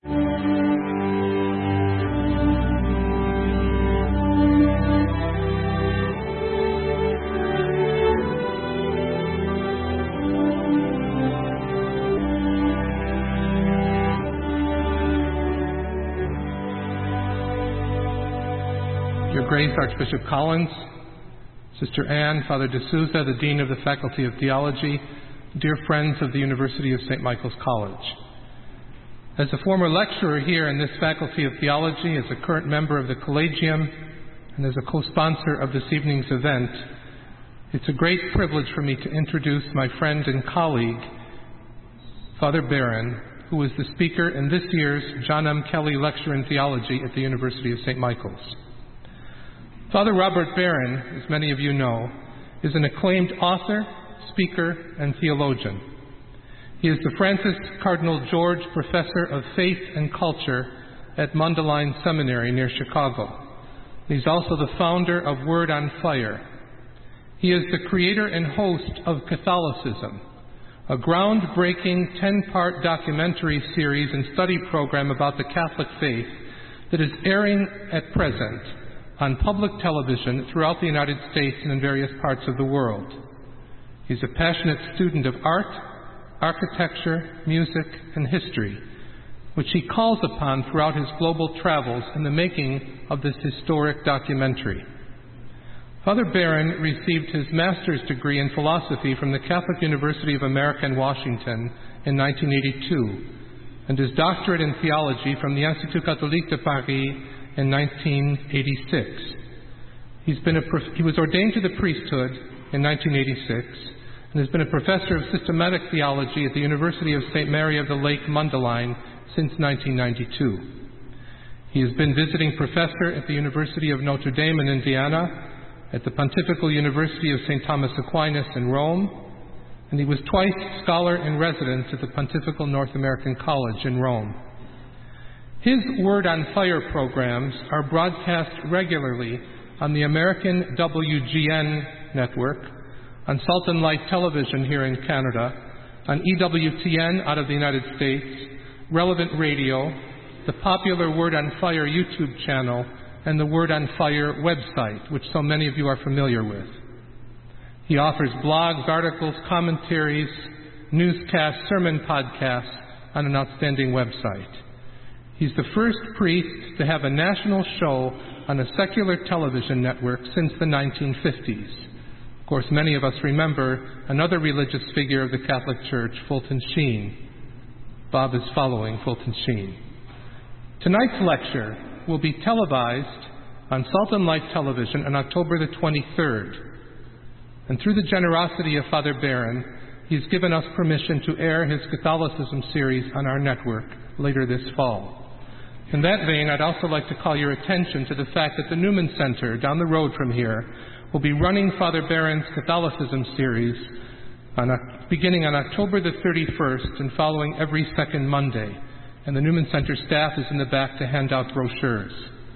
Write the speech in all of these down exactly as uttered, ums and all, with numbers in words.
Your Grace, Archbishop Collins, Sister Anne, Father D'Souza, the Dean of the Faculty of Theology, dear friends of the University of Saint Michael's College. As a former lecturer here in this Faculty of Theology, as a current member of the Collegium, and as a co-sponsor of this evening's event, it's a great privilege for me to introduce my friend and colleague, Father Barron, who is the speaker in this year's John M. Kelly Lecture in Theology at the University of Saint Michael's. Father Robert Barron, as many of you know, is an acclaimed author, speaker, and theologian. He is the Francis Cardinal George Professor of Faith and Culture at Mundelein Seminary near Chicago. He's also the founder of Word on Fire. He is the creator and host of Catholicism, a groundbreaking ten-part documentary series and study program about the Catholic faith that is airing at present on public television throughout the United States and in various parts of the world. He's a passionate student of art, architecture, music, and history, which he calls upon throughout his global travels in the making of this historic documentary. Father Barron received his master's degree in philosophy from the Catholic University of America in Washington in nineteen eighty-two, and his doctorate in theology from the Institut Catholique de Paris in nineteen eighty-six. He's been a prof- he was ordained to the priesthood in nineteen eighty-six and has been a professor of systematic theology at the University of Saint Mary of the Lake Mundelein since nineteen ninety-two. He has been visiting professor at the University of Notre Dame in Indiana, at the Pontifical University of Saint Thomas Aquinas in Rome, and he was twice scholar in residence at the Pontifical North American College in Rome. His Word on Fire programs are broadcast regularly on the American W G N network, on Salt and Light Television here in Canada, on E W T N out of the United States, Relevant Radio, the popular Word on Fire YouTube channel, and the Word on Fire website, which so many of you are familiar with. He offers blogs, articles, commentaries, newscasts, sermon podcasts on an outstanding website. He's the first priest to have a national show on a secular television network since the nineteen fifties. Of course, many of us remember another religious figure of the Catholic Church, Fulton Sheen. Bob is following Fulton Sheen. Tonight's lecture will be televised on Salt and Light Television on October the twenty-third. And through the generosity of Father Barron, he's given us permission to air his Catholicism series on our network later this fall. In that vein, I'd also like to call your attention to the fact that the Newman Center, down the road from here, will be running Father Barron's Catholicism series on, beginning on October the thirty-first and following every second Monday. And the Newman Center staff is in the back to hand out brochures.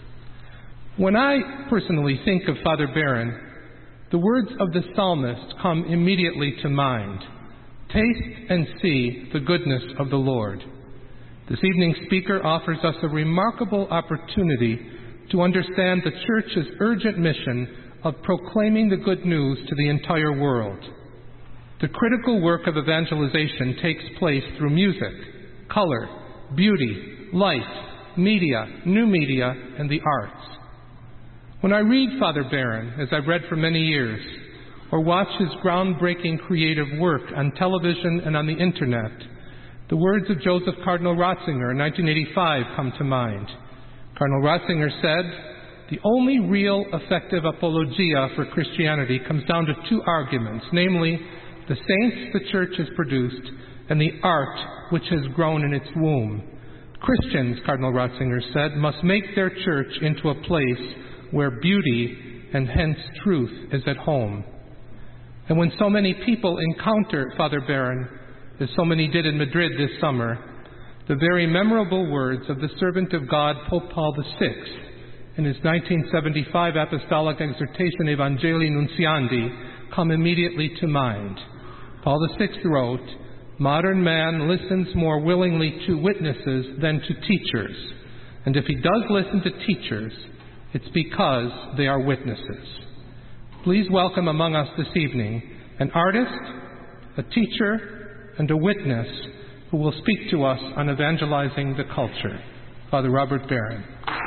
When I personally think of Father Barron, the words of the psalmist come immediately to mind. Taste and see the goodness of the Lord. This evening's speaker offers us a remarkable opportunity to understand the Church's urgent mission of proclaiming the good news to the entire world. The critical work of evangelization takes place through music, color, beauty, light, media, new media, and the arts. When I read Father Barron, as I've read for many years, or watch his groundbreaking creative work on television and on the internet, the words of Joseph Cardinal Ratzinger in nineteen eighty-five come to mind. Cardinal Ratzinger said, "The only real effective apologia for Christianity comes down to two arguments, namely, the saints the Church has produced and the art which has grown in its womb. Christians," Cardinal Ratzinger said, "must make their church into a place where beauty and hence truth is at home." And when so many people encounter Father Barron, as so many did in Madrid this summer, the very memorable words of the servant of God, Pope Paul the Sixth, in his nineteen seventy-five Apostolic Exhortation Evangelii Nuntiandi, come immediately to mind. Paul the Sixth wrote, Modern man listens more willingly to witnesses than to teachers. And if he does listen to teachers, it's because they are witnesses. Please welcome among us this evening an artist, a teacher, and a witness who will speak to us on evangelizing the culture. Father Robert Barron.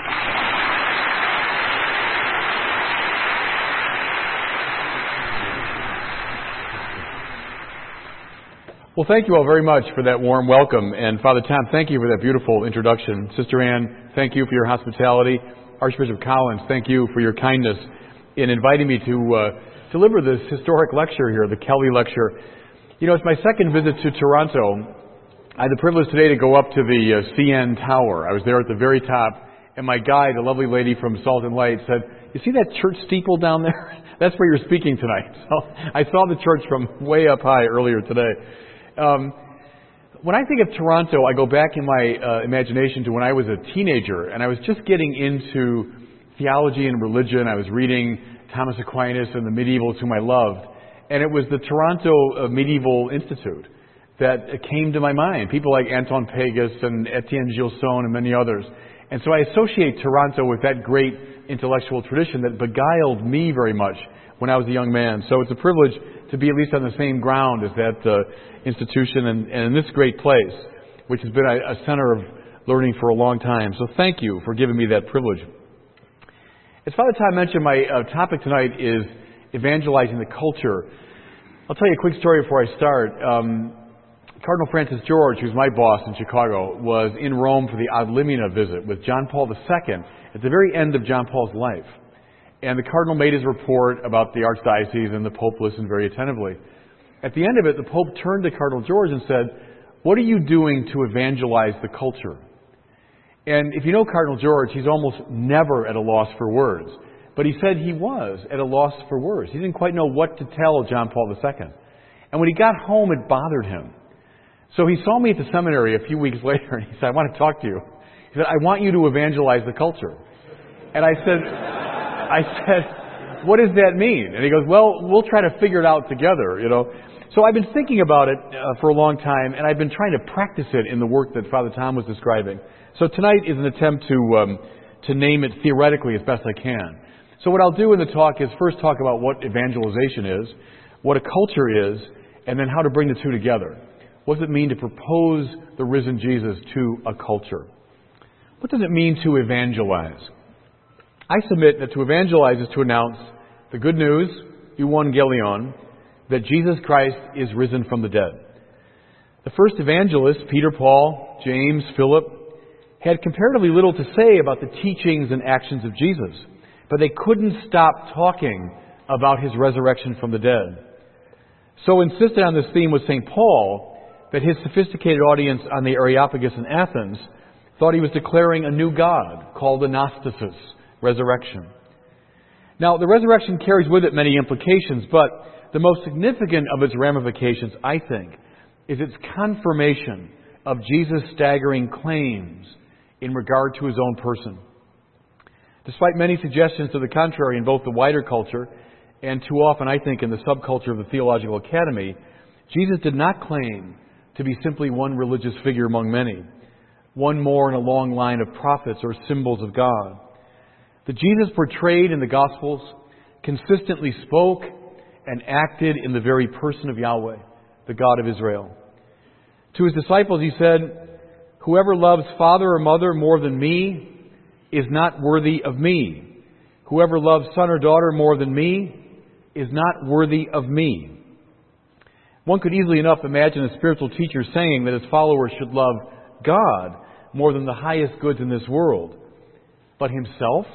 Well, thank you all very much for that warm welcome. And Father Tom, thank you for that beautiful introduction. Sister Ann, thank you for your hospitality. Archbishop Collins, thank you for your kindness in inviting me to uh, deliver this historic lecture here, the Kelly Lecture. You know, it's my second visit to Toronto. I had the privilege today to go up to the uh, C N Tower. I was there at the very top, and my guide, a lovely lady from Salt and Light, said, "You see that church steeple down there? That's where you're speaking tonight." So I saw the church from way up high earlier today. Um, when I think of Toronto, I go back in my uh, imagination to when I was a teenager, and I was just getting into theology and religion. I was reading Thomas Aquinas and the medievals whom I loved, and it was the Toronto uh, Medieval Institute that came to my mind. People like Anton Pegas and Etienne Gilson and many others. And so I associate Toronto with that great intellectual tradition that beguiled me very much when I was a young man. So it's a privilege to be at least on the same ground as that uh, institution and, and in this great place, which has been a, a center of learning for a long time. So thank you for giving me that privilege. As Father Tom mentioned, my uh, topic tonight is evangelizing the culture. I'll tell you a quick story before I start. Um, Cardinal Francis George, who's my boss in Chicago, was in Rome for the Ad Limina visit with John Paul the Second at the very end of John Paul's life. And the Cardinal made his report about the Archdiocese, and the Pope listened very attentively. At the end of it, the Pope turned to Cardinal George and said, "What are you doing to evangelize the culture?" And if you know Cardinal George, he's almost never at a loss for words. But he said he was at a loss for words. He didn't quite know what to tell John Paul the Second. And when he got home, it bothered him. So he saw me at the seminary a few weeks later, and he said, "I want to talk to you." He said, "I want you to evangelize the culture." And I said, I said, "What does that mean?" And he goes, "Well, we'll try to figure it out together, you know." So I've been thinking about it uh, for a long time, and I've been trying to practice it in the work that Father Tom was describing. So tonight is an attempt to um, to name it theoretically as best I can. So what I'll do in the talk is first talk about what evangelization is, what a culture is, and then how to bring the two together. What does it mean to propose the risen Jesus to a culture? What does it mean to evangelize? I submit that to evangelize is to announce the good news, euangelion, that Jesus Christ is risen from the dead. The first evangelists, Peter, Paul, James, Philip, had comparatively little to say about the teachings and actions of Jesus, but they couldn't stop talking about his resurrection from the dead. So insistent on this theme was Saint Paul that his sophisticated audience on the Areopagus in Athens thought he was declaring a new God called Anastasis, resurrection. Now, the resurrection carries with it many implications, but the most significant of its ramifications, I think, is its confirmation of Jesus' staggering claims in regard to his own person. Despite many suggestions to the contrary in both the wider culture and too often, I think, in the subculture of the Theological Academy, Jesus did not claim to be simply one religious figure among many, one more in a long line of prophets or symbols of God. The Jesus portrayed in the Gospels consistently spoke and acted in the very person of Yahweh, the God of Israel. To his disciples he said, "Whoever loves father or mother more than me is not worthy of me. Whoever loves son or daughter more than me is not worthy of me." One could easily enough imagine a spiritual teacher saying that his followers should love God more than the highest goods in this world. But himself?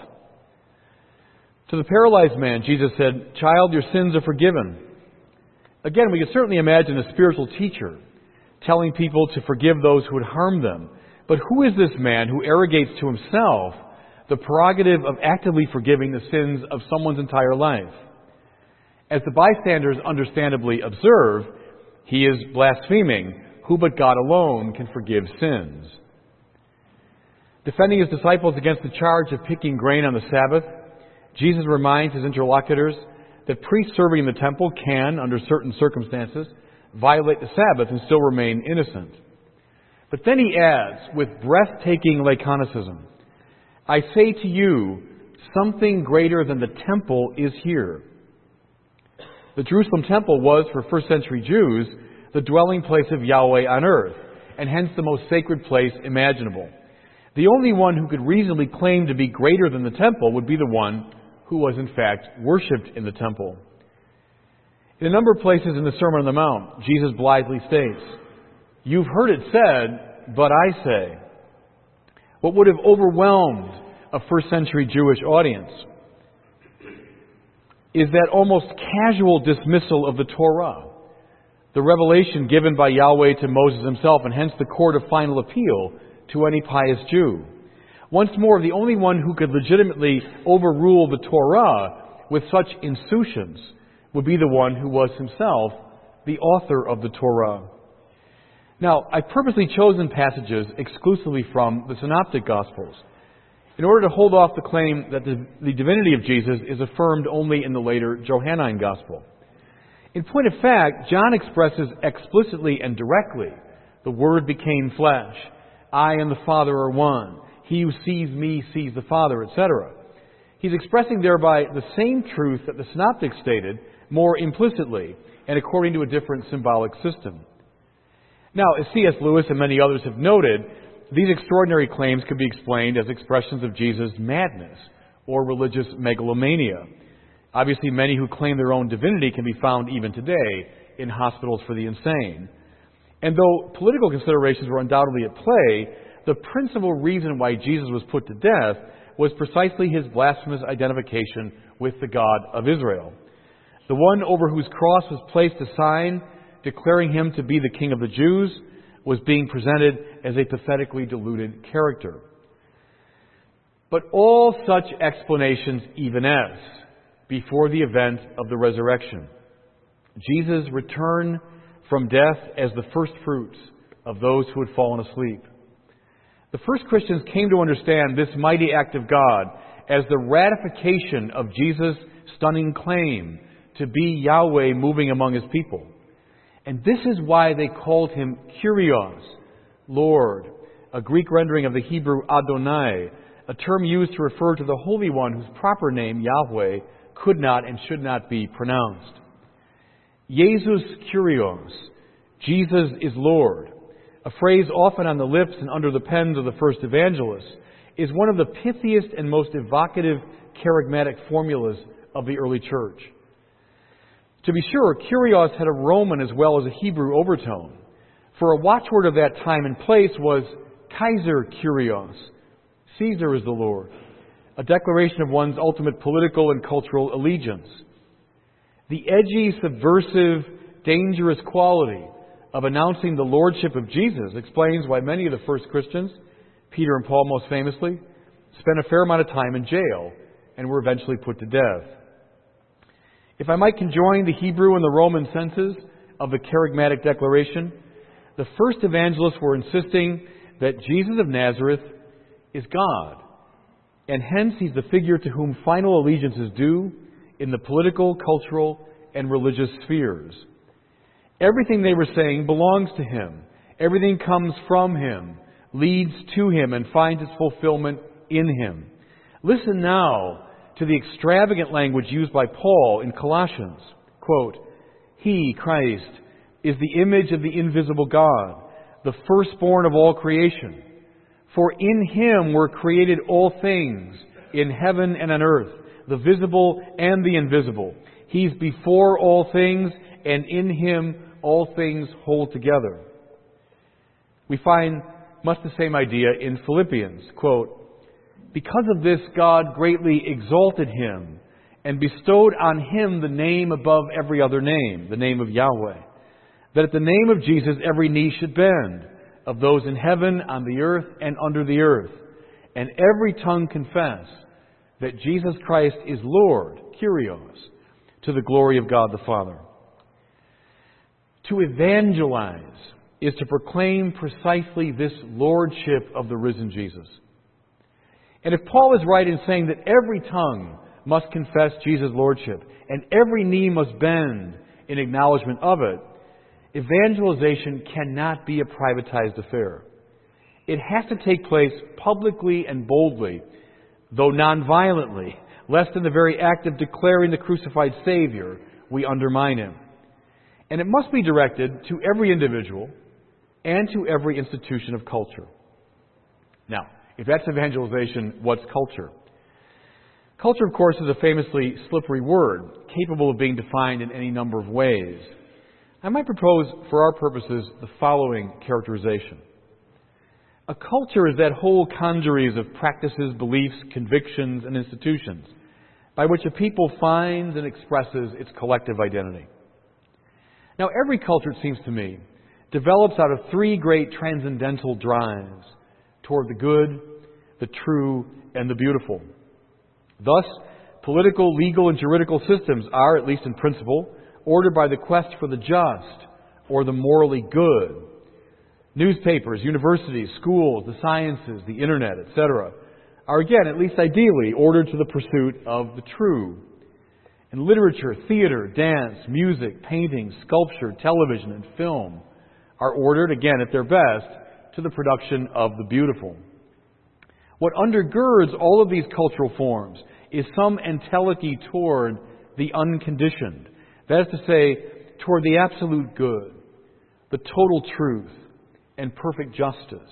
To the paralyzed man, Jesus said, "Child, your sins are forgiven." Again, we can certainly imagine a spiritual teacher telling people to forgive those who would harm them. But who is this man who arrogates to himself the prerogative of actively forgiving the sins of someone's entire life? As the bystanders understandably observe, he is blaspheming. Who but God alone can forgive sins? Defending his disciples against the charge of picking grain on the Sabbath, Jesus reminds his interlocutors that priests serving in the temple can, under certain circumstances, violate the Sabbath and still remain innocent. But then he adds, with breathtaking laconicism, I say to you, something greater than the temple is here. The Jerusalem temple was, for first century Jews, the dwelling place of Yahweh on earth, and hence the most sacred place imaginable. The only one who could reasonably claim to be greater than the temple would be the one who was in fact worshipped in the temple. In a number of places in the Sermon on the Mount, Jesus blithely states, you've heard it said, but I say. What would have overwhelmed a first century Jewish audience is that almost casual dismissal of the Torah, the revelation given by Yahweh to Moses himself, and hence the court of final appeal to any pious Jew. Once more, the only one who could legitimately overrule the Torah with such insouciance would be the one who was himself the author of the Torah. Now, I've purposely chosen passages exclusively from the Synoptic Gospels in order to hold off the claim that the, the divinity of Jesus is affirmed only in the later Johannine Gospel. In point of fact, John expresses explicitly and directly, the Word became flesh. I and the Father are one. He who sees me sees the Father, et cetera. He's expressing thereby the same truth that the Synoptics stated, more implicitly and according to a different symbolic system. Now, as C S Lewis and many others have noted, these extraordinary claims could be explained as expressions of Jesus' madness or religious megalomania. Obviously, many who claim their own divinity can be found even today in hospitals for the insane. And though political considerations were undoubtedly at play, the principal reason why Jesus was put to death was precisely his blasphemous identification with the God of Israel. The one over whose cross was placed a sign declaring him to be the King of the Jews was being presented as a pathetically deluded character. But all such explanations evanesce before the event of the resurrection. Jesus' return from death as the first fruits of those who had fallen asleep. The first Christians came to understand this mighty act of God as the ratification of Jesus' stunning claim to be Yahweh moving among his people. And this is why they called him Kyrios, Lord, a Greek rendering of the Hebrew Adonai, a term used to refer to the Holy One whose proper name, Yahweh, could not and should not be pronounced. Jesus Kyrios, Jesus is Lord, a phrase often on the lips and under the pens of the first evangelists, is one of the pithiest and most evocative charismatic formulas of the early church. To be sure, Kyrios had a Roman as well as a Hebrew overtone, for a watchword of that time and place was Kaiser Kyrios, Caesar is the Lord, a declaration of one's ultimate political and cultural allegiance. The edgy, subversive, dangerous quality of announcing the lordship of Jesus explains why many of the first Christians, Peter and Paul most famously, spent a fair amount of time in jail and were eventually put to death. If I might conjoin the Hebrew and the Roman senses of the charismatic declaration, the first evangelists were insisting that Jesus of Nazareth is God, and hence he's the figure to whom final allegiance is due in the political, cultural, and religious spheres. Everything they were saying belongs to him. Everything comes from him, leads to him, and finds its fulfillment in him. Listen now to the extravagant language used by Paul in Colossians. Quote, He, Christ, is the image of the invisible God, the firstborn of all creation. For in him were created all things, in heaven and on earth, the visible and the invisible. He's before all things, and in him all things hold together. We find much the same idea in Philippians. Quote, Because of this God greatly exalted him, and bestowed on him the name above every other name, the name of Yahweh, that at the name of Jesus every knee should bend, of those in heaven, on the earth, and under the earth, and every tongue confess that Jesus Christ is Lord, Kyrios, to the glory of God the Father. To evangelize is to proclaim precisely this lordship of the risen Jesus. And if Paul is right in saying that every tongue must confess Jesus' lordship, and every knee must bend in acknowledgement of it, evangelization cannot be a privatized affair. It has to take place publicly and boldly, though non-violently, lest in the very act of declaring the crucified Savior, we undermine Him. And it must be directed to every individual and to every institution of culture. Now, if that's evangelization, what's culture? Culture, of course, is a famously slippery word, capable of being defined in any number of ways. I might propose, for our purposes, the following characterization. A culture is that whole congeries of practices, beliefs, convictions, and institutions by which a people finds and expresses its collective identity. Now, every culture, it seems to me, develops out of three great transcendental drives toward the good, the true, and the beautiful. Thus, political, legal, and juridical systems are, at least in principle, ordered by the quest for the just or the morally good. Newspapers, universities, schools, the sciences, the internet, et cetera, are again, at least ideally, ordered to the pursuit of the true. And literature, theater, dance, music, painting, sculpture, television, and film are ordered, again, at their best, to the production of the beautiful. What undergirds all of these cultural forms is some entelechy toward the unconditioned. That is to say, toward the absolute good, the total truth, and perfect justice.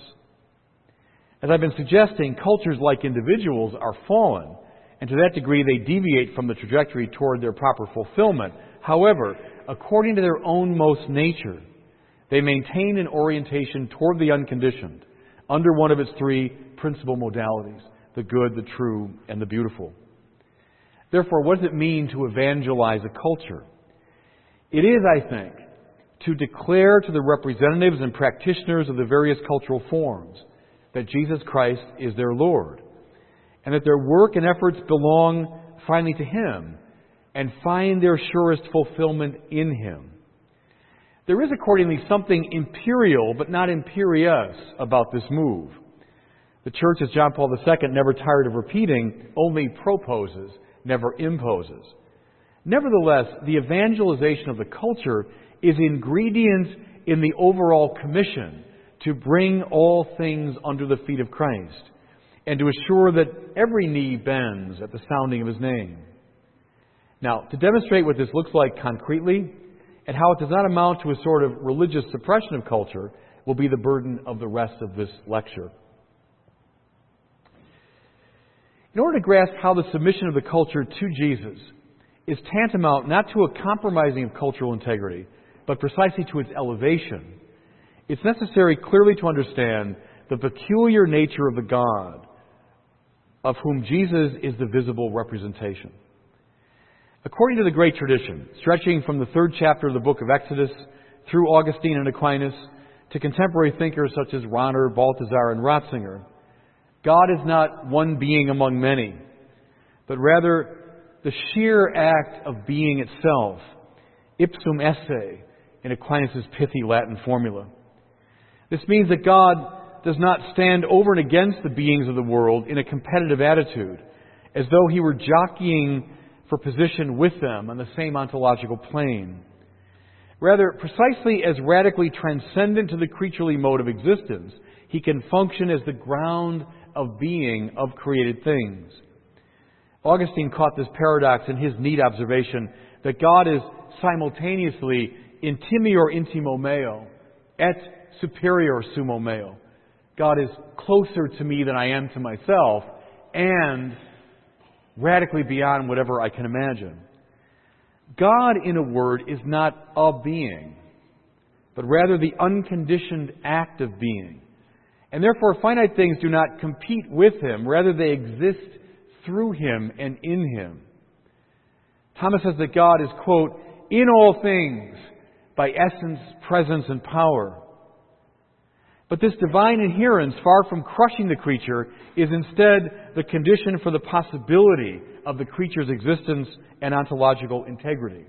As I've been suggesting, cultures like individuals are fallen, and to that degree they deviate from the trajectory toward their proper fulfillment. However, according to their own most nature, they maintain an orientation toward the unconditioned under one of its three principal modalities, the good, the true, and the beautiful. Therefore, what does it mean to evangelize a culture? It is, I think, to declare to the representatives and practitioners of the various cultural forms that Jesus Christ is their Lord, and that their work and efforts belong finally to Him and find their surest fulfillment in Him. There is accordingly something imperial but not imperious about this move. The Church, as John Paul the Second never tired of repeating, only proposes, never imposes. Nevertheless, the evangelization of the culture is ingredient in the overall commission to bring all things under the feet of Christ and to assure that every knee bends at the sounding of His name. Now, to demonstrate what this looks like concretely and how it does not amount to a sort of religious suppression of culture will be the burden of the rest of this lecture. In order to grasp how the submission of the culture to Jesus is tantamount not to a compromising of cultural integrity, but precisely to its elevation, it's necessary clearly to understand the peculiar nature of the God of whom Jesus is the visible representation. According to the great tradition, stretching from the third chapter of the book of Exodus through Augustine and Aquinas to contemporary thinkers such as Rahner, Balthasar, and Ratzinger, God is not one being among many, but rather the sheer act of being itself, ipsum esse, in Aquinas' pithy Latin formula. This means that God does not stand over and against the beings of the world in a competitive attitude, as though He were jockeying for position with them on the same ontological plane. Rather, precisely as radically transcendent to the creaturely mode of existence, He can function as the ground of being of created things. Augustine caught this paradox in his neat observation that God is simultaneously intimior intimo meo et superior sumo meo. God is closer to me than I am to myself and radically beyond whatever I can imagine. God, in a word, is not a being, but rather the unconditioned act of being. And therefore, finite things do not compete with Him. Rather, they exist through Him and in Him. Thomas says that God is, quote, in all things by essence, presence, and power. But this divine inherence, far from crushing the creature, is instead the condition for the possibility of the creature's existence and ontological integrity.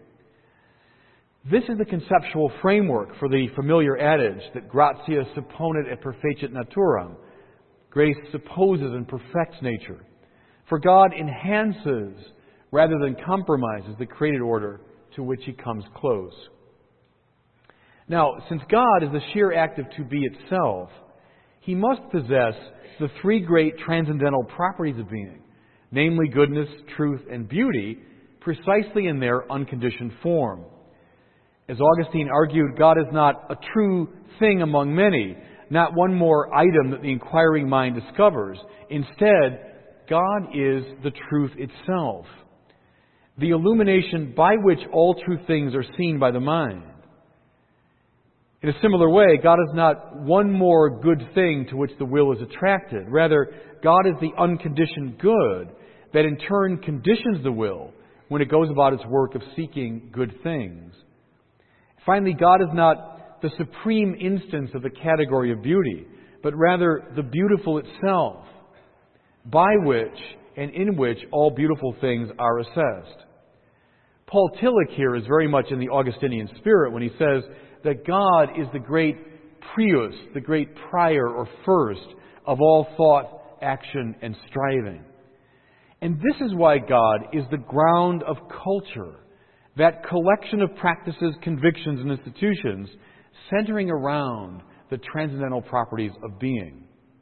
This is the conceptual framework for the familiar adage that gratia supponet et perfecit naturam. Grace supposes and perfects nature. For God enhances rather than compromises the created order to which He comes close. Now, since God is the sheer act of to be itself, He must possess the three great transcendental properties of being, namely goodness, truth, and beauty, precisely in their unconditioned form. As Augustine argued, God is not a true thing among many, not one more item that the inquiring mind discovers. Instead, God is the truth itself, the illumination by which all true things are seen by the mind. In a similar way, God is not one more good thing to which the will is attracted. Rather, God is the unconditioned good that in turn conditions the will when it goes about its work of seeking good things. Finally, God is not the supreme instance of the category of beauty, but rather the beautiful itself, by which and in which all beautiful things are assessed. Paul Tillich here is very much in the Augustinian spirit when he says that God is the great prius, the great prior or first of all thought, action, and striving. And this is why God is the ground of culture, that collection of practices, convictions, and institutions centering around the transcendental properties of being.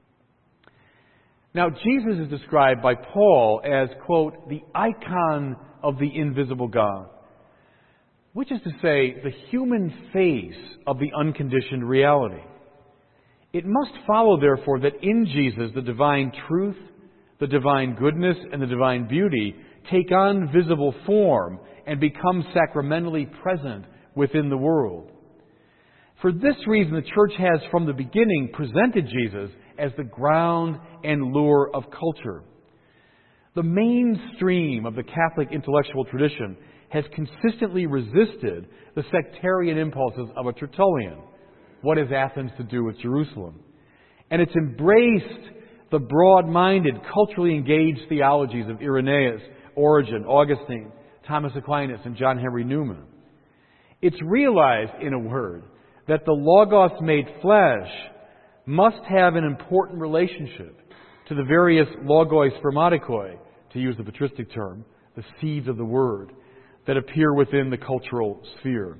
Now, Jesus is described by Paul as, quote, the icon of the invisible God, which is to say, the human face of the unconditioned reality. It must follow, therefore, that in Jesus the divine truth, the divine goodness, and the divine beauty take on visible form and become sacramentally present within the world. For this reason, the Church has from the beginning presented Jesus as the ground and lure of culture. The mainstream of the Catholic intellectual tradition has consistently resisted the sectarian impulses of a Tertullian. What has Athens to do with Jerusalem? And it's embraced the broad-minded, culturally engaged theologies of Irenaeus, Origen, Augustine, Thomas Aquinas, and John Henry Newman. It's realized, in a word, that the Logos made flesh must have an important relationship to the various logoi spermatikoi, to use the patristic term, the seeds of the Word, that appear within the cultural sphere.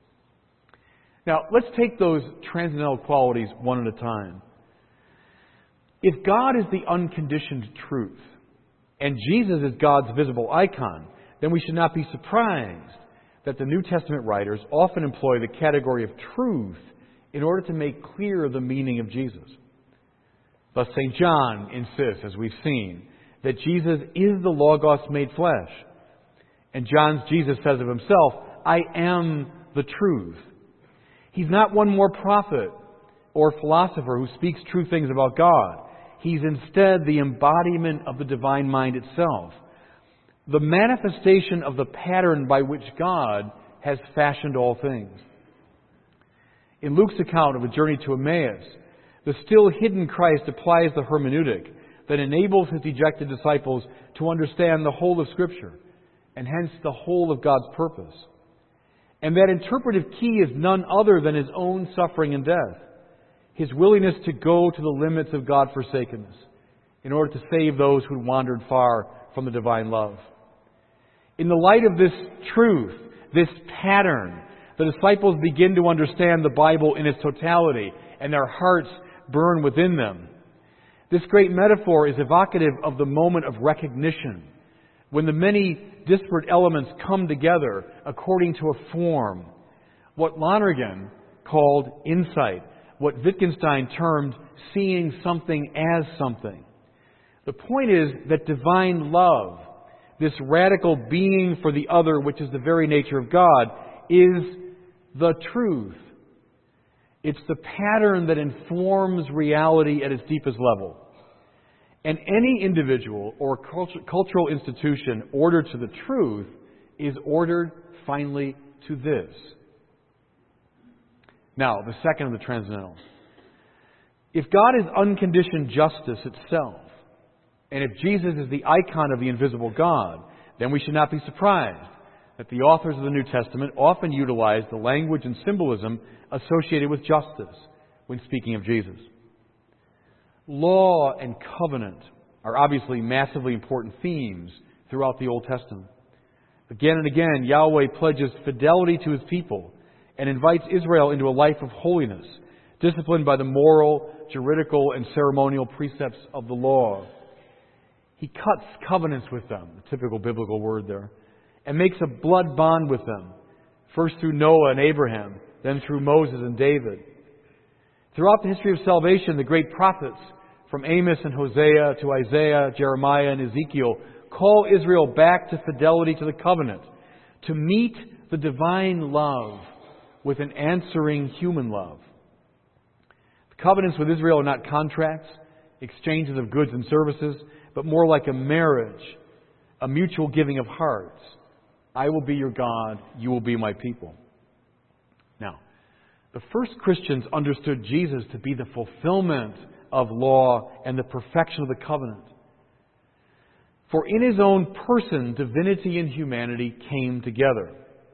Now, let's take those transcendental qualities one at a time. If God is the unconditioned truth, and Jesus is God's visible icon, then we should not be surprised that the New Testament writers often employ the category of truth in order to make clear the meaning of Jesus. Thus, Saint John insists, as we've seen, that Jesus is the Logos made flesh. And John's Jesus says of himself, I am the truth. He's not one more prophet or philosopher who speaks true things about God. He's instead the embodiment of the divine mind itself, the manifestation of the pattern by which God has fashioned all things. In Luke's account of a journey to Emmaus, the still hidden Christ applies the hermeneutic that enables his dejected disciples to understand the whole of Scripture, and hence the whole of God's purpose. And that interpretive key is none other than his own suffering and death, his willingness to go to the limits of God-forsakenness in order to save those who had wandered far from the divine love. In the light of this truth, this pattern, the disciples begin to understand the Bible in its totality, and their hearts burn within them. This great metaphor is evocative of the moment of recognition, when the many disparate elements come together according to a form. What Lonergan called insight, what Wittgenstein termed seeing something as something. The point is that divine love, this radical being for the other, which is the very nature of God, is the truth. It's the pattern that informs reality at its deepest level. And any individual or cultural institution ordered to the truth is ordered finally to this. Now, the second of the transcendental. If God is unconditioned justice itself, and if Jesus is the icon of the invisible God, then we should not be surprised that the authors of the New Testament often utilize the language and symbolism associated with justice when speaking of Jesus. Law and covenant are obviously massively important themes throughout the Old Testament. Again and again, Yahweh pledges fidelity to His people and invites Israel into a life of holiness, disciplined by the moral, juridical, and ceremonial precepts of the law. He cuts covenants with them, the typical biblical word there, and makes a blood bond with them, first through Noah and Abraham, then through Moses and David. Throughout the history of salvation, the great prophets, from Amos and Hosea to Isaiah, Jeremiah, and Ezekiel, call Israel back to fidelity to the covenant, to meet the divine love with an answering human love. The covenants with Israel are not contracts, exchanges of goods and services, but more like a marriage, a mutual giving of hearts. I will be your God, you will be my people. Now, the first Christians understood Jesus to be the fulfillment of law and the perfection of the covenant. For in His own person, divinity and humanity came together.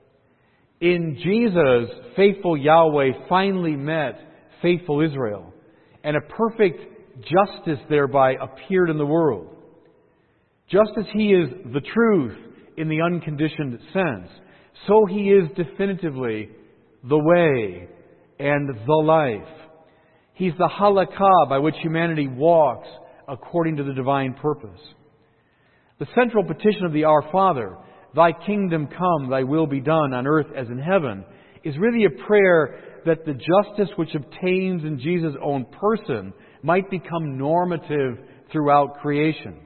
In Jesus, faithful Yahweh finally met faithful Israel, and a perfect justice thereby appeared in the world. Just as He is the truth in the unconditioned sense, so He is definitively the way and the life. He's the halakha by which humanity walks according to the divine purpose. The central petition of the Our Father, Thy kingdom come, Thy will be done on earth as in heaven, is really a prayer that the justice which obtains in Jesus' own person might become normative throughout creation.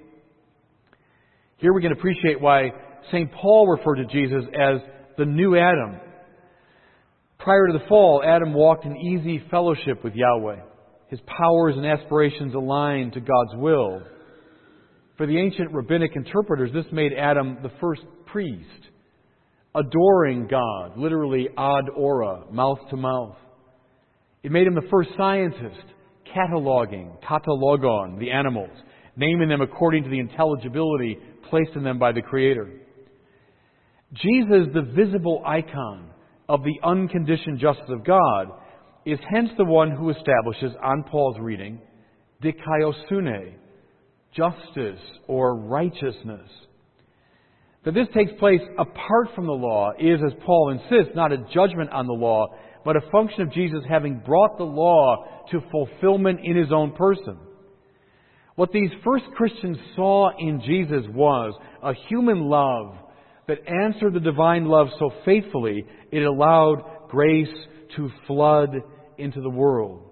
Here we can appreciate why Saint Paul referred to Jesus as the new Adam. Prior to the fall, Adam walked in easy fellowship with Yahweh, his powers and aspirations aligned to God's will. For the ancient rabbinic interpreters, this made Adam the first priest, adoring God, literally ad ora, mouth to mouth. It made him the first scientist, cataloging, katalogon, the animals, naming them according to the intelligibility placed in them by the Creator. Jesus, the visible icon of the unconditioned justice of God, is hence the one who establishes, on Paul's reading, dikaiosune, justice or righteousness. That this takes place apart from the law is, as Paul insists, not a judgment on the law, but a function of Jesus having brought the law to fulfillment in His own person. What these first Christians saw in Jesus was a human love that answered the divine love so faithfully, it allowed grace to flood into the world.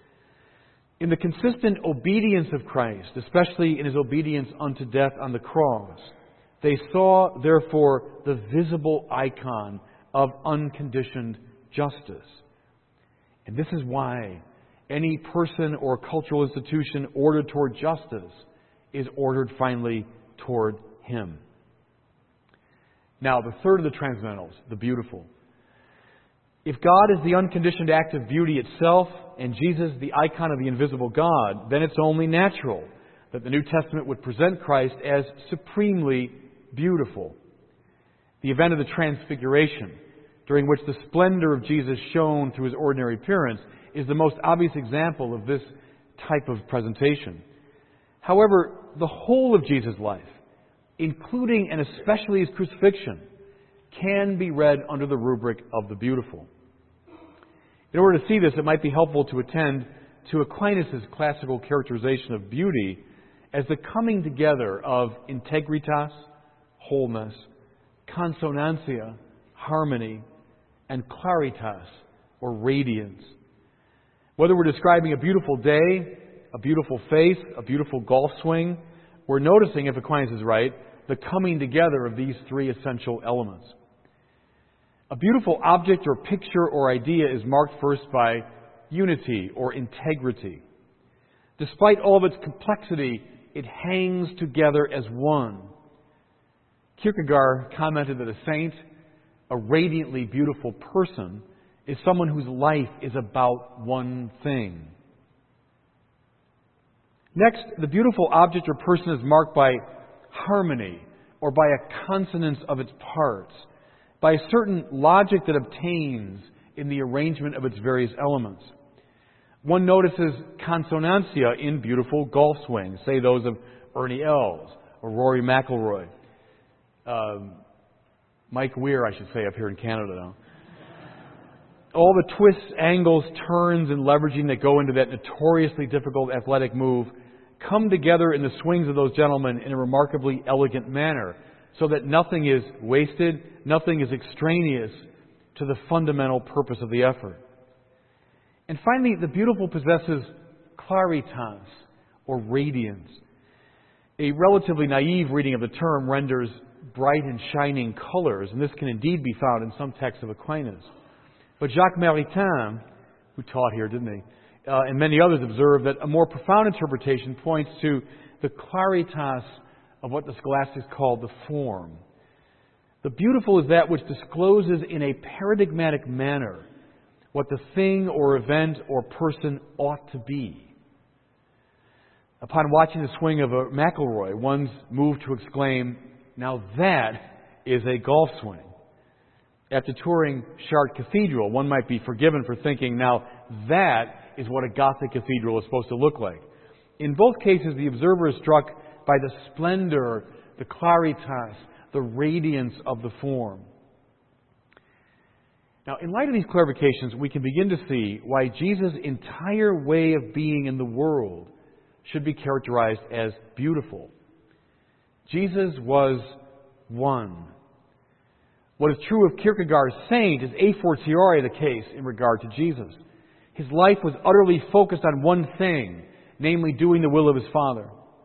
In the consistent obedience of Christ, especially in His obedience unto death on the cross, they saw, therefore, the visible icon of unconditioned justice. And this is why any person or cultural institution ordered toward justice is ordered finally toward Him. Now, the third of the transcendentals, the beautiful. If God is the unconditioned act of beauty itself, and Jesus the icon of the invisible God, then it's only natural that the New Testament would present Christ as supremely beautiful. The event of the Transfiguration, during which the splendor of Jesus shone through His ordinary appearance, is the most obvious example of this type of presentation. However, the whole of Jesus' life, including and especially His crucifixion, can be read under the rubric of the beautiful. In order to see this, it might be helpful to attend to Aquinas' classical characterization of beauty as the coming together of integritas, wholeness, consonantia, harmony, and claritas, or radiance. Whether we're describing a beautiful day, a beautiful face, a beautiful golf swing, we're noticing, if Aquinas is right, the coming together of these three essential elements. A beautiful object or picture or idea is marked first by unity or integrity. Despite all of its complexity, it hangs together as one. Kierkegaard commented that a saint, a radiantly beautiful person, is someone whose life is about one thing. Next, the beautiful object or person is marked by harmony, or by a consonance of its parts, by a certain logic that obtains in the arrangement of its various elements. One notices consonantia in beautiful golf swings, say those of Ernie Els or Rory McIlroy. Um, Mike Weir, I should say, up here in Canada now. all the twists, angles, turns, and leveraging that go into that notoriously difficult athletic move come together in the swings of those gentlemen in a remarkably elegant manner, so that nothing is wasted, nothing is extraneous to the fundamental purpose of the effort. And finally, the beautiful possesses claritas, or radiance. A relatively naive reading of the term renders bright and shining colors, and this can indeed be found in some texts of Aquinas. But Jacques Maritain, who taught here, didn't he, uh, and many others observe that a more profound interpretation points to the claritas of what the scholastics called the form. The beautiful is that which discloses in a paradigmatic manner what the thing or event or person ought to be. Upon watching the swing of a McIlroy, one's moved to exclaim, "Now that is a golf swing." After touring Chartres Cathedral, one might be forgiven for thinking, "Now that is what a Gothic cathedral is supposed to look like." In both cases, the observer is struck by the splendor, the claritas, the radiance of the form. Now, in light of these clarifications, we can begin to see why Jesus' entire way of being in the world should be characterized as beautiful. Jesus was one. What is true of Kierkegaard's saint is a fortiori the case in regard to Jesus. His life was utterly focused on one thing, namely doing the will of his Father.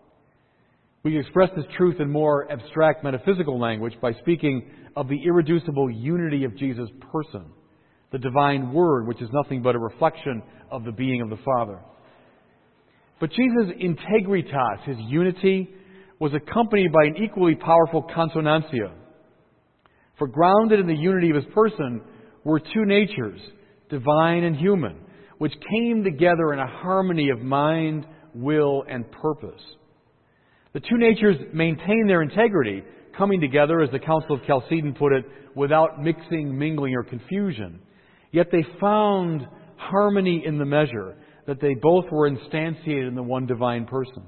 We can express this truth in more abstract metaphysical language by speaking of the irreducible unity of Jesus' person, the divine Word, which is nothing but a reflection of the being of the Father. But Jesus' integritas, his unity, was accompanied by an equally powerful consonantia. For grounded in the unity of his person were two natures, divine and human, which came together in a harmony of mind, will, and purpose. The two natures maintained their integrity, coming together, as the Council of Chalcedon put it, without mixing, mingling, or confusion. Yet they found harmony in the measure that they both were instantiated in the one divine person.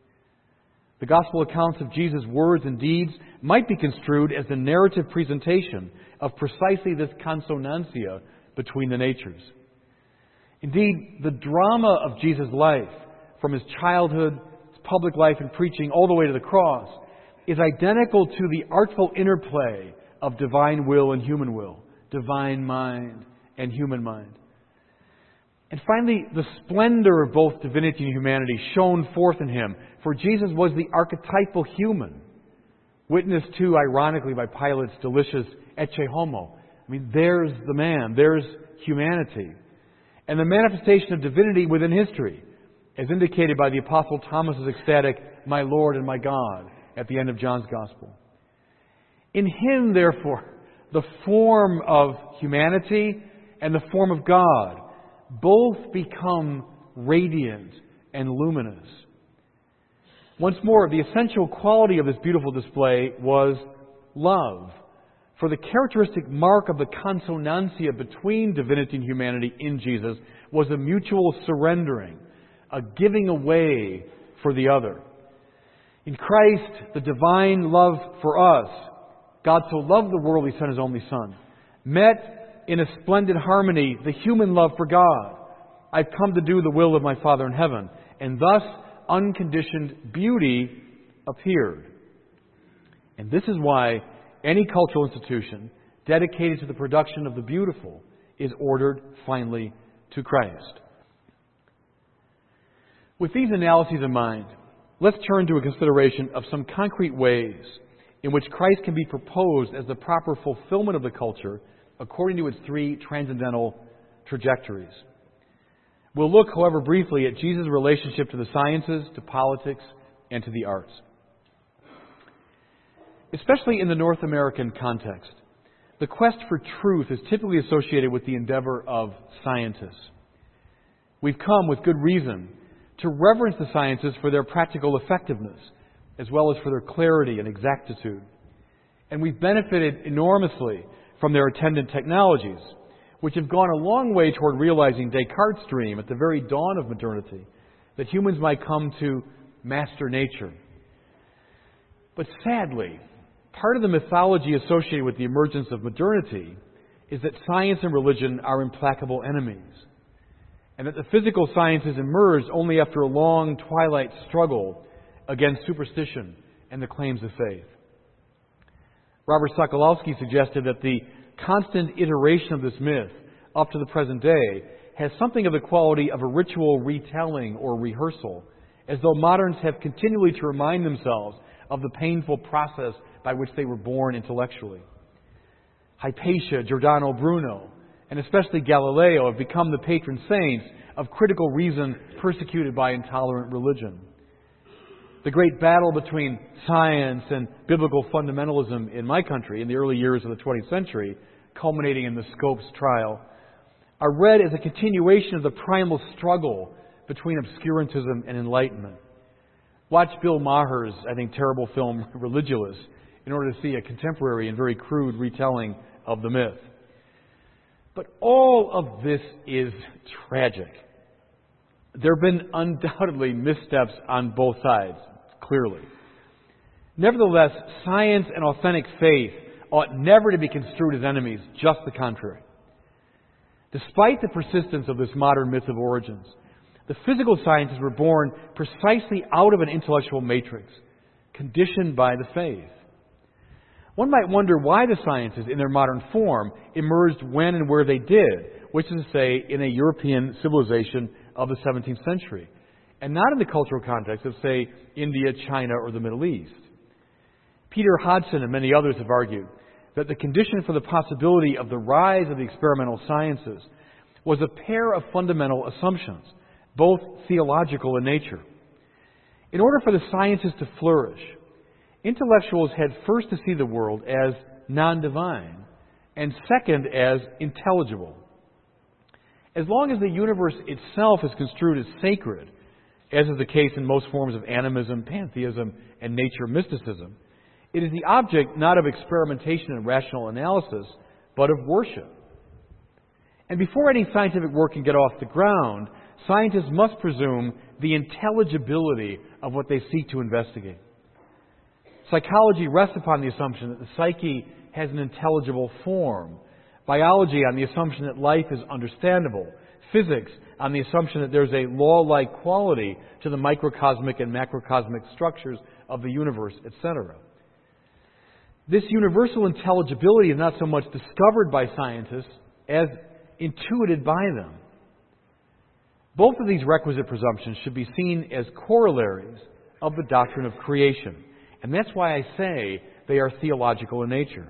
The Gospel accounts of Jesus' words and deeds might be construed as the narrative presentation of precisely this consonantia between the natures. Indeed, the drama of Jesus' life, from his childhood, his public life and preaching, all the way to the cross, is identical to the artful interplay of divine will and human will, divine mind and human mind. And finally, the splendor of both divinity and humanity shone forth in him, for Jesus was the archetypal human, witnessed to, ironically, by Pilate's delicious ecce homo. I mean, there's the man, there's humanity. And the manifestation of divinity within history, as indicated by the Apostle Thomas's ecstatic, "My Lord and my God," at the end of John's Gospel. In him, therefore, the form of humanity and the form of God both become radiant and luminous. Once more, the essential quality of this beautiful display was love. For the characteristic mark of the consonantia between divinity and humanity in Jesus was a mutual surrendering, a giving away for the other. In Christ, the divine love for us, God so loved the world He sent His only Son, met in a splendid harmony the human love for God. I've come to do the will of my Father in heaven. And thus, unconditioned beauty appeared. And this is why any cultural institution dedicated to the production of the beautiful is ordered finally to Christ. With these analyses in mind, let's turn to a consideration of some concrete ways in which Christ can be proposed as the proper fulfillment of the culture according to its three transcendental trajectories. We'll look, however, briefly at Jesus' relationship to the sciences, to politics, and to the arts. Especially in the North American context, the quest for truth is typically associated with the endeavor of scientists. We've come, with good reason, to reverence the sciences for their practical effectiveness, as well as for their clarity and exactitude. And we've benefited enormously from their attendant technologies, which have gone a long way toward realizing Descartes' dream at the very dawn of modernity, that humans might come to master nature. But sadly, part of the mythology associated with the emergence of modernity is that science and religion are implacable enemies, and that the physical sciences emerged only after a long twilight struggle against superstition and the claims of faith. Robert Sokolowski suggested that the constant iteration of this myth up to the present day has something of the quality of a ritual retelling or rehearsal, as though moderns have continually to remind themselves of the painful process by which they were born intellectually. Hypatia, Giordano Bruno, and especially Galileo have become the patron saints of critical reason persecuted by intolerant religion. The great battle between science and biblical fundamentalism in my country in the early years of the twentieth century, culminating in the Scopes trial, are read as a continuation of the primal struggle between obscurantism and enlightenment. Watch Bill Maher's, I think, terrible film, Religulous, in order to see a contemporary and very crude retelling of the myth. But all of this is tragic. There have been undoubtedly missteps on both sides, clearly. Nevertheless, science and authentic faith ought never to be construed as enemies, just the contrary. Despite the persistence of this modern myth of origins, the physical sciences were born precisely out of an intellectual matrix, conditioned by the faith. One might wonder why the sciences, in their modern form, emerged when and where they did, which is to say, in a European civilization of the seventeenth century, and not in the cultural context of, say, India, China, or the Middle East. Peter Hodgson and many others have argued that the condition for the possibility of the rise of the experimental sciences was a pair of fundamental assumptions, both theological in nature. In order for the sciences to flourish, intellectuals had first to see the world as non-divine, and second as intelligible. As long as the universe itself is construed as sacred, as is the case in most forms of animism, pantheism, and nature mysticism, it is the object not of experimentation and rational analysis, but of worship. And before any scientific work can get off the ground, scientists must presume the intelligibility of what they seek to investigate. Psychology rests upon the assumption that the psyche has an intelligible form. Biology on the assumption that life is understandable. Physics on the assumption that there's a law-like quality to the microcosmic and macrocosmic structures of the universe, et cetera. This universal intelligibility is not so much discovered by scientists as intuited by them. Both of these requisite presumptions should be seen as corollaries of the doctrine of creation. And that's why I say they are theological in nature.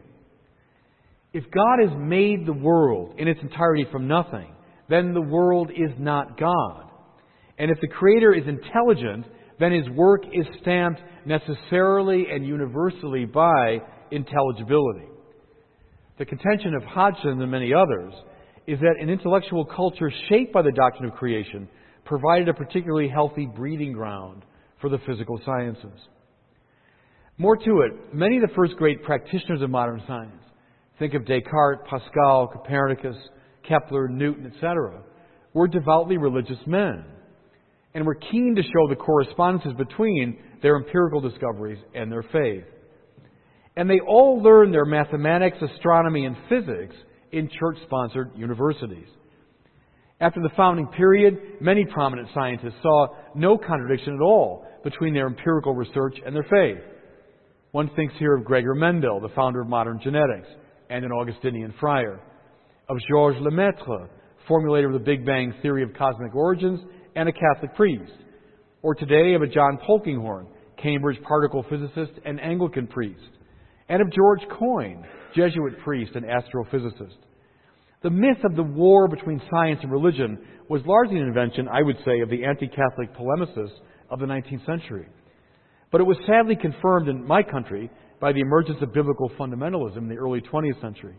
If God has made the world in its entirety from nothing, then the world is not God. And if the Creator is intelligent, then His work is stamped necessarily and universally by intelligibility. The contention of Hodgson and many others is that an intellectual culture shaped by the doctrine of creation provided a particularly healthy breeding ground for the physical sciences. More to it, many of the first great practitioners of modern science, think of Descartes, Pascal, Copernicus, Kepler, Newton, et cetera, were devoutly religious men and were keen to show the correspondences between their empirical discoveries and their faith. And they all learned their mathematics, astronomy, and physics in church-sponsored universities. After the founding period, many prominent scientists saw no contradiction at all between their empirical research and their faith. One thinks here of Gregor Mendel, the founder of modern genetics, and an Augustinian friar, of Georges Lemaitre, formulator of the Big Bang theory of cosmic origins, and a Catholic priest, or today of a John Polkinghorne, Cambridge particle physicist and Anglican priest, and of George Coyne, Jesuit priest and astrophysicist. The myth of the war between science and religion was largely an invention, I would say, of the anti-Catholic polemicists of the nineteenth century. But it was sadly confirmed in my country by the emergence of biblical fundamentalism in the early twentieth century.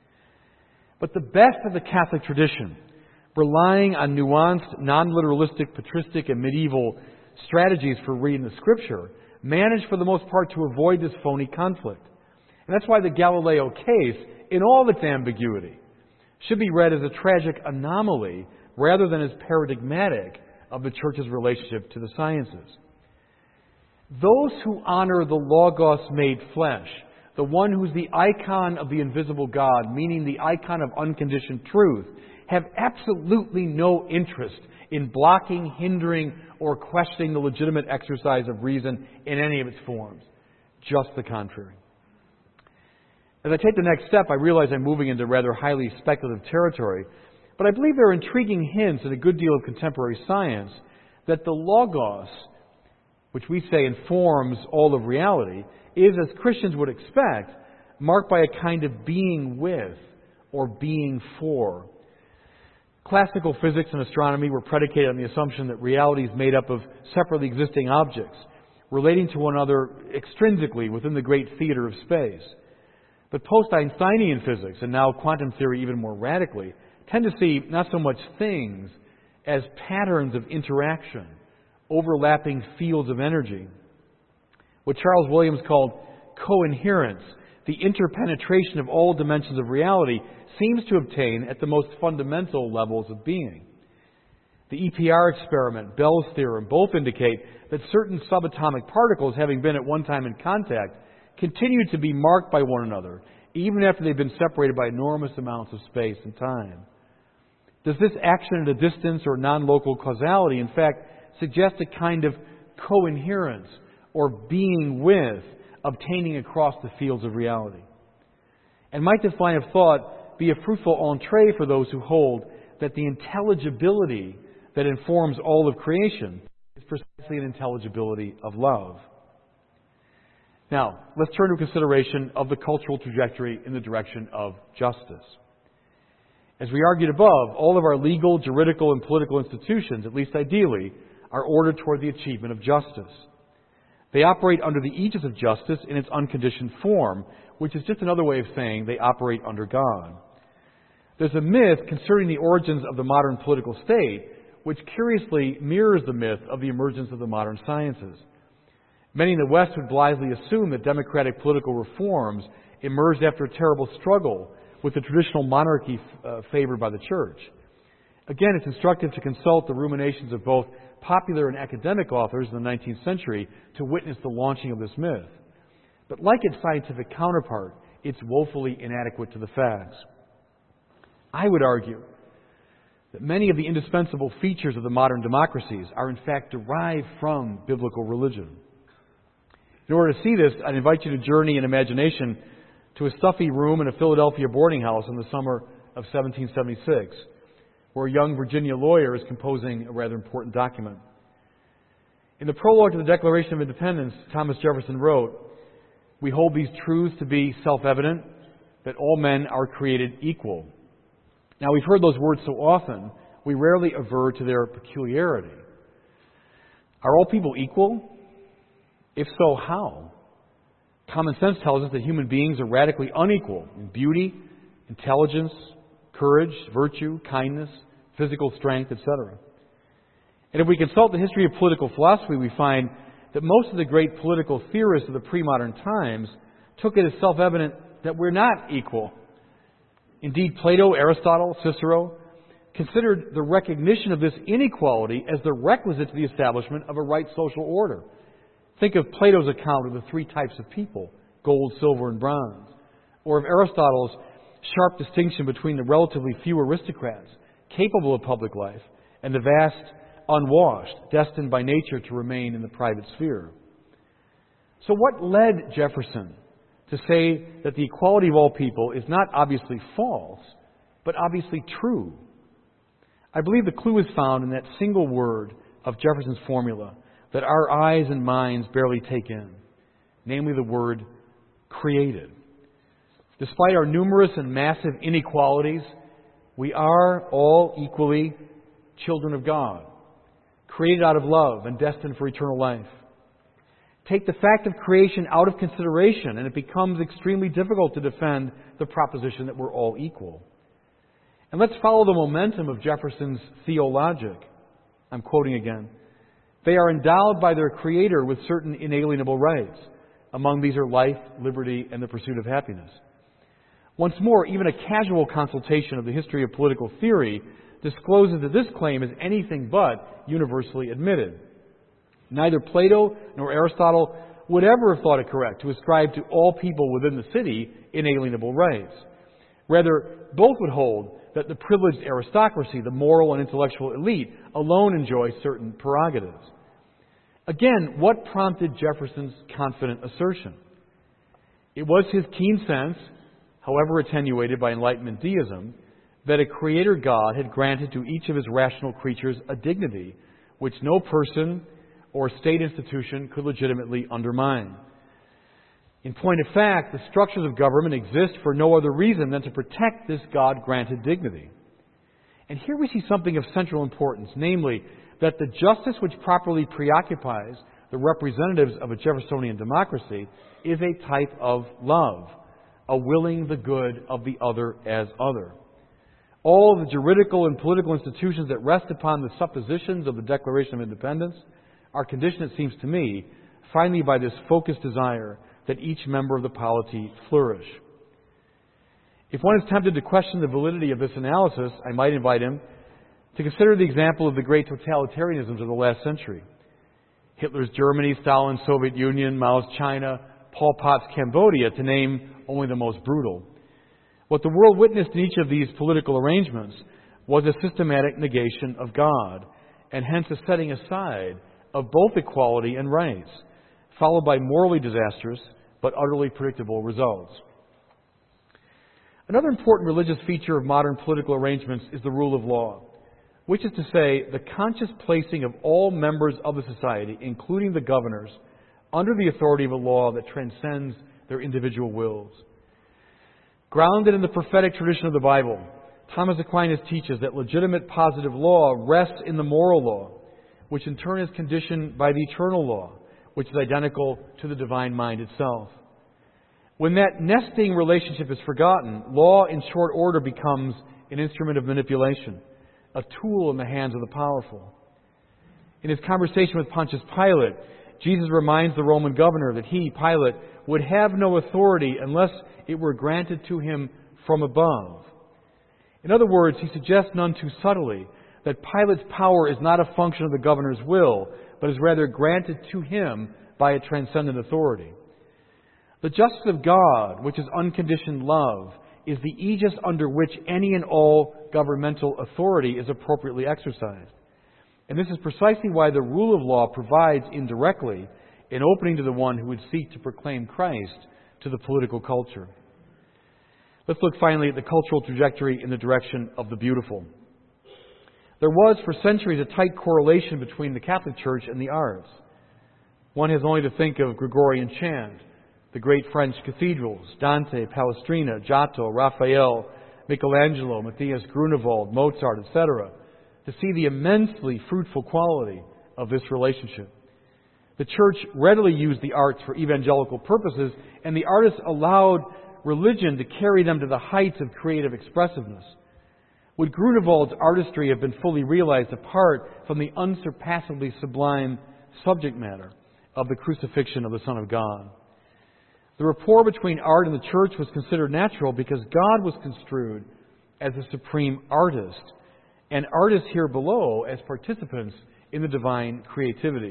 But the best of the Catholic tradition, relying on nuanced, non-literalistic, patristic, and medieval strategies for reading the Scripture, managed for the most part to avoid this phony conflict. And that's why the Galileo case, in all its ambiguity, should be read as a tragic anomaly rather than as paradigmatic of the Church's relationship to the sciences. Those who honor the Logos made flesh, the one who's the icon of the invisible God, meaning the icon of unconditioned truth, have absolutely no interest in blocking, hindering, or questioning the legitimate exercise of reason in any of its forms. Just the contrary. As I take the next step, I realize I'm moving into rather highly speculative territory, but I believe there are intriguing hints in a good deal of contemporary science that the Logos, which we say informs all of reality, is, as Christians would expect, marked by a kind of being with or being for. Classical physics and astronomy were predicated on the assumption that reality is made up of separately existing objects, relating to one another extrinsically within the great theater of space. But post-Einsteinian physics, and now quantum theory even more radically, tend to see not so much things as patterns of interaction, overlapping fields of energy. What Charles Williams called coherence, the interpenetration of all dimensions of reality, seems to obtain at the most fundamental levels of being. The E P R experiment, Bell's theorem, both indicate that certain subatomic particles, having been at one time in contact, continue to be marked by one another, even after they've been separated by enormous amounts of space and time. Does this action at a distance or non-local causality, in fact, suggest a kind of coherence or being with obtaining across the fields of reality? And might this line of thought be a fruitful entree for those who hold that the intelligibility that informs all of creation is precisely an intelligibility of love? Now, let's turn to a consideration of the cultural trajectory in the direction of justice. As we argued above, all of our legal, juridical, and political institutions, at least ideally, are ordered toward the achievement of justice. They operate under the aegis of justice in its unconditioned form, which is just another way of saying they operate under God. There's a myth concerning the origins of the modern political state, which curiously mirrors the myth of the emergence of the modern sciences. Many in the West would blithely assume that democratic political reforms emerged after a terrible struggle with the traditional monarchy uh, favored by the Church. Again, it's instructive to consult the ruminations of both popular and academic authors in the nineteenth century to witness the launching of this myth. But like its scientific counterpart, it's woefully inadequate to the facts. I would argue that many of the indispensable features of the modern democracies are in fact derived from biblical religion. In order to see this, I'd invite you to journey in imagination to a stuffy room in a Philadelphia boarding house in the summer of seventeen seventy-six, where a young Virginia lawyer is composing a rather important document. In the prologue to the Declaration of Independence, Thomas Jefferson wrote, "We hold these truths to be self-evident, that all men are created equal." Now, we've heard those words so often, we rarely aver to their peculiarity. Are all people equal? If so, how? Common sense tells us that human beings are radically unequal in beauty, intelligence, courage, virtue, kindness, physical strength, et cetera. And if we consult the history of political philosophy, we find that most of the great political theorists of the pre-modern times took it as self-evident that we're not equal. Indeed, Plato, Aristotle, Cicero considered the recognition of this inequality as the requisite to the establishment of a right social order. Think of Plato's account of the three types of people, gold, silver, and bronze. Or of Aristotle's sharp distinction between the relatively few aristocrats capable of public life and the vast unwashed, destined by nature to remain in the private sphere. So what led Jefferson to say that the equality of all people is not obviously false, but obviously true? I believe the clue is found in that single word of Jefferson's formula that our eyes and minds barely take in, namely the word created. Despite our numerous and massive inequalities, we are all equally children of God, created out of love and destined for eternal life. Take the fact of creation out of consideration, and it becomes extremely difficult to defend the proposition that we're all equal. And let's follow the momentum of Jefferson's theologic. I'm quoting again. They are endowed by their Creator with certain inalienable rights. Among these are life, liberty, and the pursuit of happiness. Once more, even a casual consultation of the history of political theory discloses that this claim is anything but universally admitted. Neither Plato nor Aristotle would ever have thought it correct to ascribe to all people within the city inalienable rights. Rather, both would hold that the privileged aristocracy, the moral and intellectual elite, alone enjoy certain prerogatives. Again, what prompted Jefferson's confident assertion? It was his keen sense, however attenuated by Enlightenment deism, that a creator God had granted to each of his rational creatures a dignity which no person or state institution could legitimately undermine. In point of fact, the structures of government exist for no other reason than to protect this God-granted dignity. And here we see something of central importance, namely that the justice which properly preoccupies the representatives of a Jeffersonian democracy is a type of love, a willing the good of the other as other. All the juridical and political institutions that rest upon the suppositions of the Declaration of Independence are conditioned, it seems to me, finally by this focused desire that each member of the polity flourish. If one is tempted to question the validity of this analysis, I might invite him to consider the example of the great totalitarianisms of the last century. Hitler's Germany, Stalin's Soviet Union, Mao's China, Pol Pot's Cambodia, to name only the most brutal. What the world witnessed in each of these political arrangements was a systematic negation of God, and hence a setting aside of both equality and rights, followed by morally disastrous but utterly predictable results. Another important religious feature of modern political arrangements is the rule of law, which is to say, the conscious placing of all members of the society, including the governors, under the authority of a law that transcends their individual wills. Grounded in the prophetic tradition of the Bible, Thomas Aquinas teaches that legitimate positive law rests in the moral law, which in turn is conditioned by the eternal law, which is identical to the divine mind itself. When that nesting relationship is forgotten, law in short order becomes an instrument of manipulation, a tool in the hands of the powerful. In his conversation with Pontius Pilate, Jesus reminds the Roman governor that he, Pilate, would have no authority unless it were granted to him from above. In other words, he suggests none too subtly that Pilate's power is not a function of the governor's will, but is rather granted to him by a transcendent authority. The justice of God, which is unconditioned love, is the aegis under which any and all governmental authority is appropriately exercised. And this is precisely why the rule of law provides indirectly an opening to the one who would seek to proclaim Christ to the political culture. Let's look finally at the cultural trajectory in the direction of the beautiful. There was for centuries a tight correlation between the Catholic Church and the arts. One has only to think of Gregorian chant, the great French cathedrals, Dante, Palestrina, Giotto, Raphael, Michelangelo, Matthias Grunewald, Mozart, et cetera, to see the immensely fruitful quality of this relationship. The Church readily used the arts for evangelical purposes, and the artists allowed religion to carry them to the heights of creative expressiveness. Would Grunewald's artistry have been fully realized apart from the unsurpassably sublime subject matter of the crucifixion of the Son of God? The rapport between art and the Church was considered natural because God was construed as the supreme artist, and artists here below as participants in the divine creativity.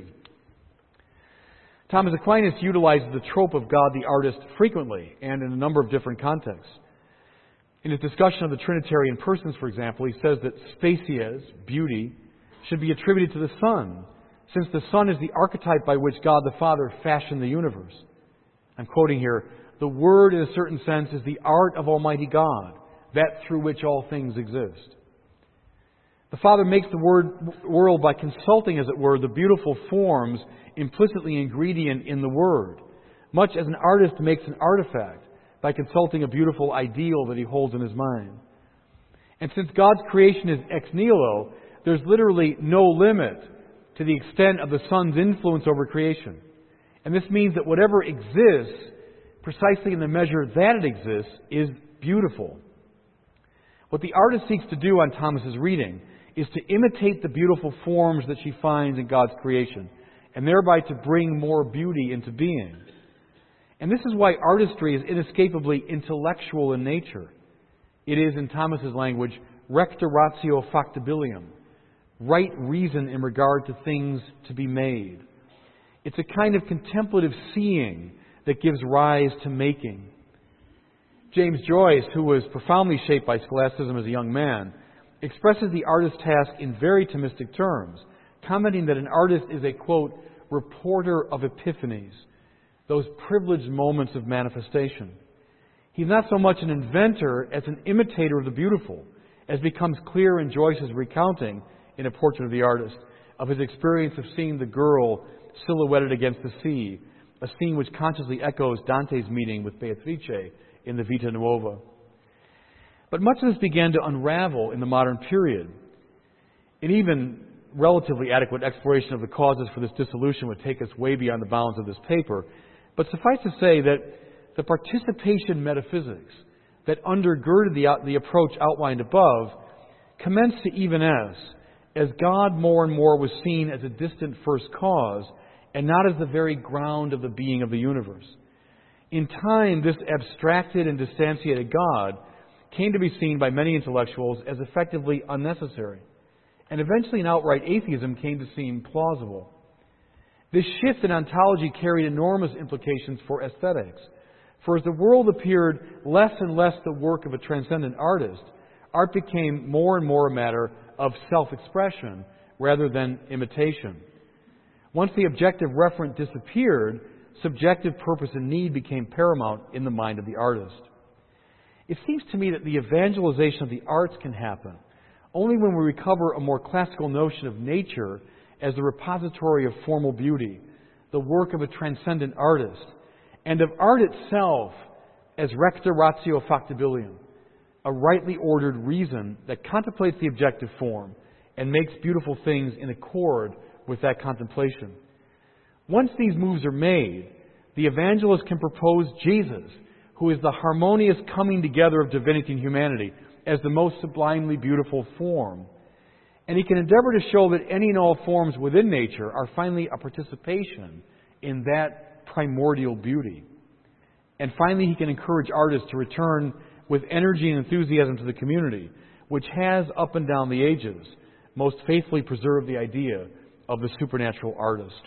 Thomas Aquinas utilizes the trope of God the artist frequently and in a number of different contexts. In his discussion of the Trinitarian persons, for example, he says that species, beauty, should be attributed to the Son, since the Son is the archetype by which God the Father fashioned the universe. I'm quoting here, "The Word, in a certain sense, is the art of Almighty God, that through which all things exist." The Father makes the word, world by consulting, as it were, the beautiful forms implicitly ingredient in the Word, much as an artist makes an artifact by consulting a beautiful ideal that he holds in his mind. And since God's creation is ex nihilo, there's literally no limit to the extent of the Son's influence over creation. And this means that whatever exists, precisely in the measure that it exists, is beautiful. What the artist seeks to do on Thomas's reading is to imitate the beautiful forms that she finds in God's creation, and thereby to bring more beauty into being. And this is why artistry is inescapably intellectual in nature. It is, in Thomas's language, recta ratio factibilium, right reason in regard to things to be made. It's a kind of contemplative seeing that gives rise to making. James Joyce, who was profoundly shaped by scholasticism as a young man, expresses the artist's task in very Thomistic terms, commenting that an artist is a, quote, reporter of epiphanies, those privileged moments of manifestation. He's not so much an inventor as an imitator of the beautiful, as becomes clear in Joyce's recounting in A Portrait of the Artist of his experience of seeing the girl silhouetted against the sea, a scene which consciously echoes Dante's meeting with Beatrice in the Vita Nuova. But much of this began to unravel in the modern period. An even relatively adequate exploration of the causes for this dissolution would take us way beyond the bounds of this paper. But suffice to say that the participation metaphysics that undergirded the, the approach outlined above commenced to even as, as God more and more was seen as a distant first cause and not as the very ground of the being of the universe. In time, this abstracted and distantiated God came to be seen by many intellectuals as effectively unnecessary, and eventually an outright atheism came to seem plausible. This shift in ontology carried enormous implications for aesthetics, for as the world appeared less and less the work of a transcendent artist, art became more and more a matter of self-expression rather than imitation. Once the objective referent disappeared, subjective purpose and need became paramount in the mind of the artist. It seems to me that the evangelization of the arts can happen only when we recover a more classical notion of nature as the repository of formal beauty, the work of a transcendent artist, and of art itself as recta ratio factibilium, a rightly ordered reason that contemplates the objective form and makes beautiful things in accord with that contemplation. Once these moves are made, the evangelist can propose Jesus, who is the harmonious coming together of divinity and humanity, as the most sublimely beautiful form. And he can endeavor to show that any and all forms within nature are finally a participation in that primordial beauty. And finally, he can encourage artists to return with energy and enthusiasm to the community, which has, up and down the ages, most faithfully preserved the idea of the supernatural artist.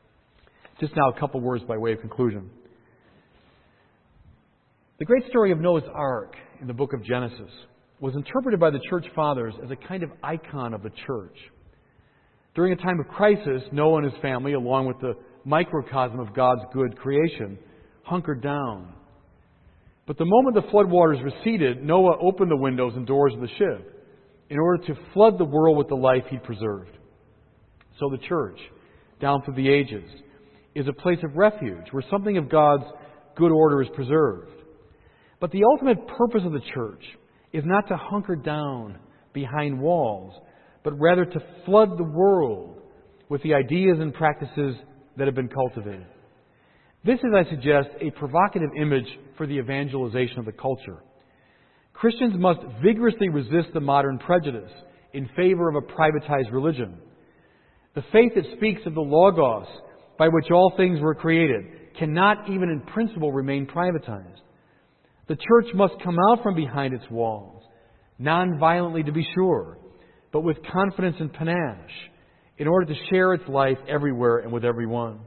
Just now, a couple words by way of conclusion. The great story of Noah's Ark in the book of Genesis was interpreted by the Church Fathers as a kind of icon of the church. During a time of crisis, Noah and his family, along with the microcosm of God's good creation, hunkered down. But the moment the floodwaters receded, Noah opened the windows and doors of the ship in order to flood the world with the life he preserved. So the church, down through the ages, is a place of refuge where something of God's good order is preserved. But the ultimate purpose of the church is not to hunker down behind walls, but rather to flood the world with the ideas and practices that have been cultivated. This is, I suggest, a provocative image for the evangelization of the culture. Christians must vigorously resist the modern prejudice in favor of a privatized religion. The faith that speaks of the Logos, by which all things were created, cannot even in principle remain privatized. The church must come out from behind its walls, non-violently to be sure, but with confidence and panache, in order to share its life everywhere and with everyone.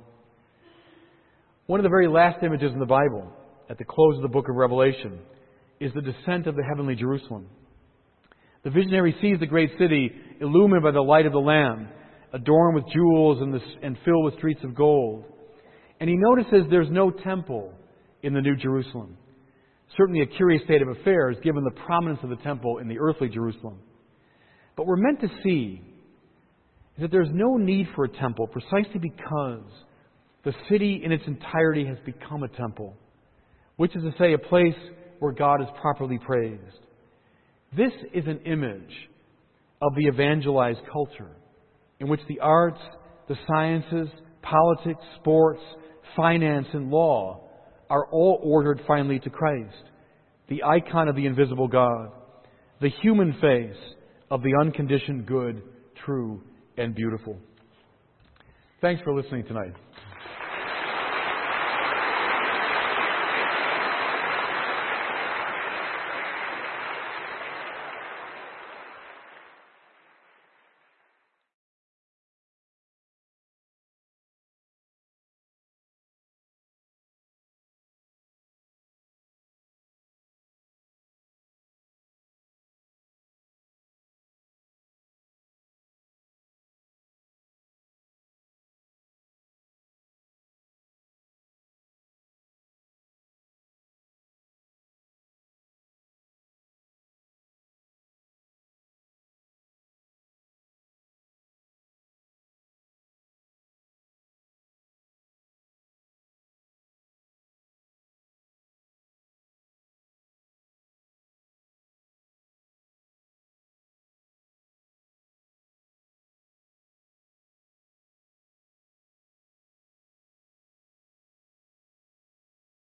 One of the very last images in the Bible, at the close of the book of Revelation, is the descent of the heavenly Jerusalem. The visionary sees the great city illumined by the light of the Lamb, adorned with jewels and, the, and filled with streets of gold. And he notices there's no temple in the New Jerusalem. Certainly a curious state of affairs, given the prominence of the temple in the earthly Jerusalem. But we're meant to see that there's no need for a temple precisely because the city in its entirety has become a temple, which is to say, a place where God is properly praised. This is an image of the evangelized culture, in which the arts, the sciences, politics, sports, finance, and law are all ordered finally to Christ, the icon of the invisible God, the human face of the unconditioned good, true, and beautiful. Thanks for listening tonight.